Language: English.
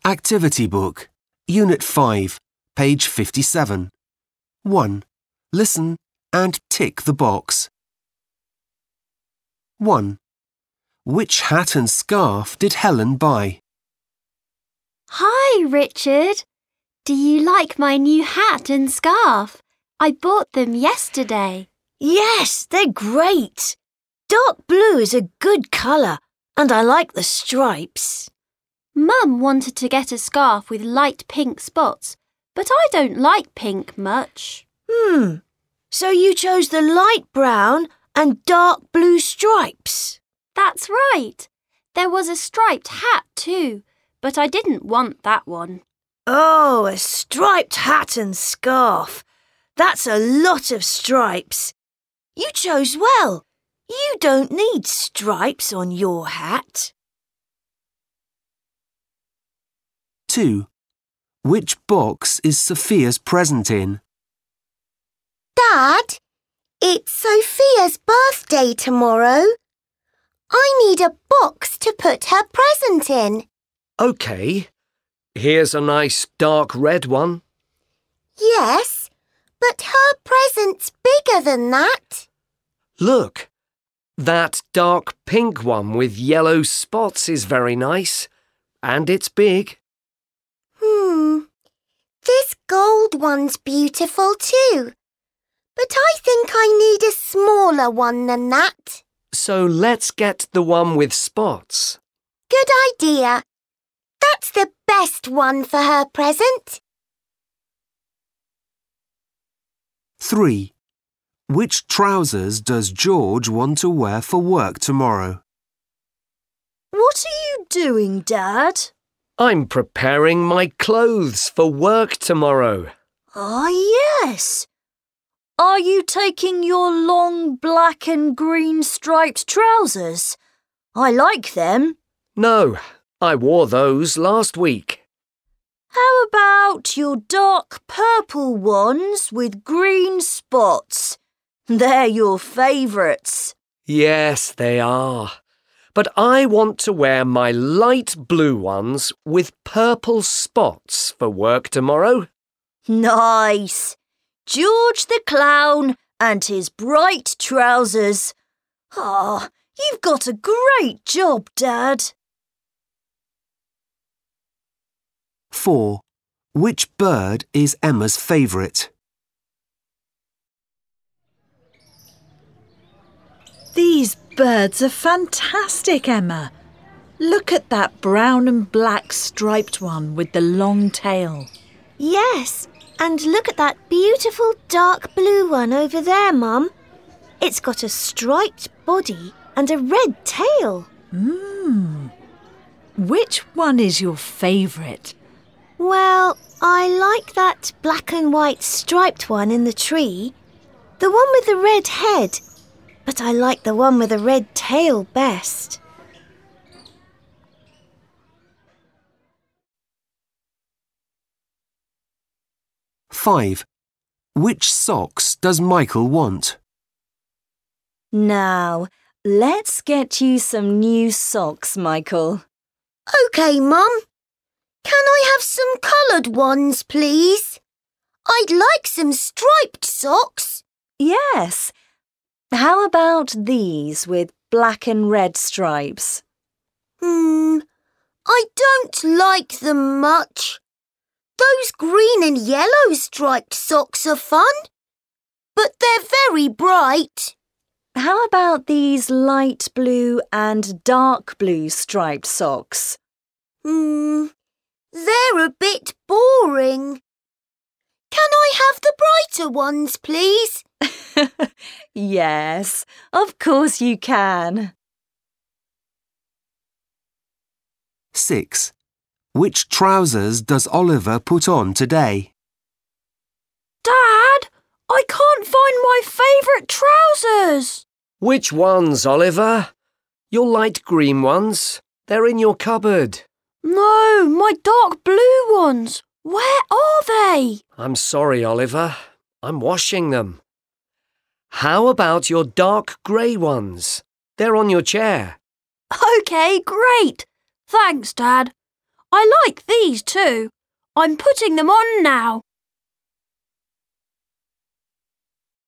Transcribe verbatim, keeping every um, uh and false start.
Activity Book, Unit five, page fifty-seven. one. Listen and tick the box. one. Which hat and scarf did Helen buy? Hi, Richard. Do you like my new hat and scarf? I bought them yesterday. Yes, they're great. Dark blue is a good colour, and I like the stripes. Mum wanted to get a scarf with light pink spots, but I don't like pink much. Hmm, so you chose the light brown and dark blue stripes? That's right. There was a striped hat too, but I didn't want that one. Oh, a striped hat and scarf. That's a lot of stripes. You chose well. You don't need stripes on your hat. two. Which box is Sophia's present in? Dad, it's Sophia's birthday tomorrow. I need a box to put her present in. OK. Here's a nice dark red one. Yes, but her present's bigger than that. Look, that dark pink one with yellow spots is very nice. And it's big. Hmm, this gold one's beautiful too. But I think I need a smaller one than that. So let's get the one with spots. Good idea. That's the best one for her present. three. Which trousers does George want to wear for work tomorrow? What are you doing, Dad? I'm preparing my clothes for work tomorrow. Ah, yes. Are you taking your long black and green striped trousers? I like them. No, I wore those last week. How about your dark purple ones with green spots? They're your favourites. Yes, they are. But I want to wear my light blue ones with purple spots for work tomorrow. Nice. George the Clown and his bright trousers. Ah, you've got a great job, Dad. four. Which bird is Emma's favourite? These birds are fantastic, Emma. Look at that brown and black striped one with the long tail. Yes, and look at that beautiful dark blue one over there, Mum. It's got a striped body and a red tail. Mmm. Which one is your favourite? Well, I like that black and white striped one in the tree. The one with the red head. But I like the one with the red tail best. five. Which socks does Michael want? Now, let's get you some new socks, Michael. OK, Mum. Can I have some coloured ones, please? I'd like some striped socks. Yes. How about these with black and red stripes? Hmm, I don't like them much. Those green and yellow striped socks are fun, but they're very bright. How about these light blue and dark blue striped socks? Hmm, they're a bit boring. Can I have the brighter ones, please? Yes, of course you can. six. Which trousers does Oliver put on today? Dad, I can't find my favourite trousers. Which ones, Oliver? Your light green ones. They're in your cupboard. No, my dark blue ones. Where are they? I'm sorry, Oliver. I'm washing them. How about your dark grey ones? They're on your chair. OK, great. Thanks, Dad. I like these too. I'm putting them on now.